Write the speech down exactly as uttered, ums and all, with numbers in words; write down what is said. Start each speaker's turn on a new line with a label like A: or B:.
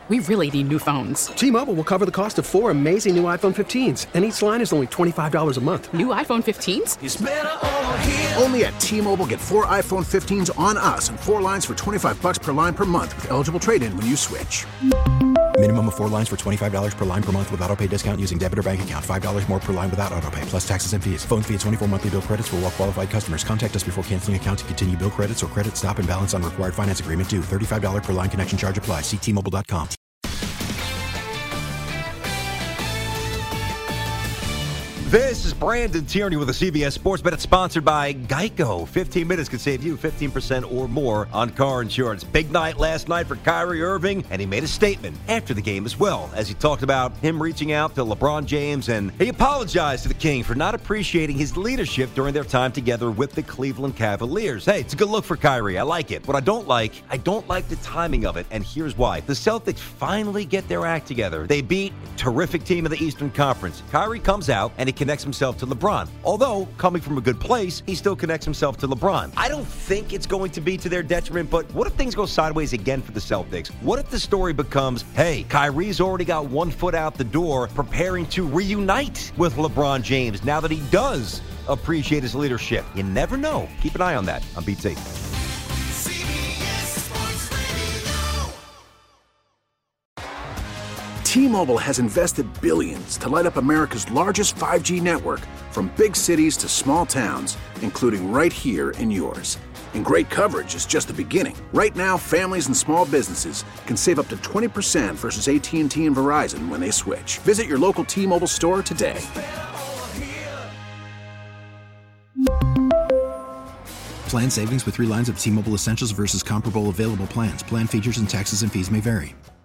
A: We really need new phones.
B: T-Mobile will cover the cost of four amazing new iPhone fifteens, and each line is only twenty-five dollars a month.
A: New iPhone fifteens?
C: It's better over here.
D: Only at T-Mobile, get four iPhone fifteens on us and four lines for twenty-five bucks per line per month with eligible trade-in when you switch.
E: Minimum of four lines for twenty-five dollars per line per month with autopay discount using debit or bank account. five dollars more per line without autopay, plus taxes and fees. Phone fee at twenty-four monthly bill credits for well-qualified customers. Contact us before canceling account to continue bill credits or credit stop and balance on required finance agreement due. thirty-five dollars per line connection charge applies. See T Mobile dot com.
F: This is Brandon Tierney with the C B S Sports Bet. It's sponsored by Geico. fifteen minutes could save you fifteen percent or more on car insurance. Big night last night for Kyrie Irving, and he made a statement after the game as well, as he talked about him reaching out to LeBron James, and he apologized to the King for not appreciating his leadership during their time together with the Cleveland Cavaliers. Hey, it's a good look for Kyrie. I like it. What I don't like, I don't like the timing of it, and here's why. The Celtics finally get their act together. They beat a terrific team in the Eastern Conference. Kyrie comes out, and he connects himself to LeBron. Although, coming from a good place, he still connects himself to LeBron. I don't think it's going to be to their detriment, but what if things go sideways again for the Celtics? What if the story becomes, hey, Kyrie's already got one foot out the door, preparing to reunite with LeBron James now that he does appreciate his leadership? You never know. Keep an eye on that on B T.
D: T-Mobile has invested billions to light up America's largest five G network, from big cities to small towns, including right here in yours. And great coverage is just the beginning. Right now, families and small businesses can save up to twenty percent versus A T and T and Verizon when they switch. Visit your local T-Mobile store today.
E: Plan savings with three lines of T-Mobile Essentials versus comparable available plans. Plan features and taxes and fees may vary.